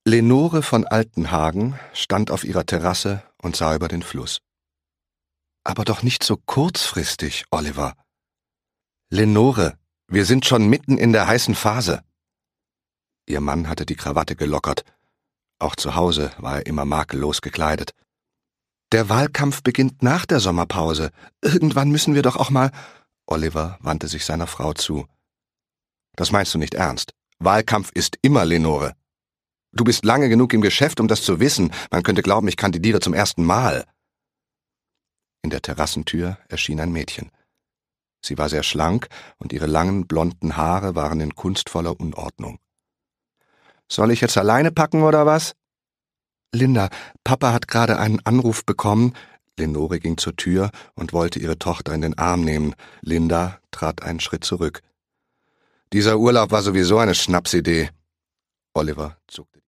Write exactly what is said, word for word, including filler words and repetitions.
Lenore von Altenhagen stand auf ihrer Terrasse und sah über den Fluss. »Aber doch nicht so kurzfristig, Oliver. Lenore, wir sind schon mitten in der heißen Phase.« Ihr Mann hatte die Krawatte gelockert. Auch zu Hause war er immer makellos gekleidet. »Der Wahlkampf beginnt nach der Sommerpause. Irgendwann müssen wir doch auch mal...« Oliver wandte sich seiner Frau zu. »Das meinst du nicht ernst? Wahlkampf ist immer, Lenore. Du bist lange genug im Geschäft, um das zu wissen. Man könnte glauben, ich kandidiere zum ersten Mal.« In der Terrassentür erschien ein Mädchen. Sie war sehr schlank und ihre langen, blonden Haare waren in kunstvoller Unordnung. »Soll ich jetzt alleine packen, oder was?« »Linda, Papa hat gerade einen Anruf bekommen.« Lenore ging zur Tür und wollte ihre Tochter in den Arm nehmen. Linda trat einen Schritt zurück. »Dieser Urlaub war sowieso eine Schnapsidee.« Oliver zuckte.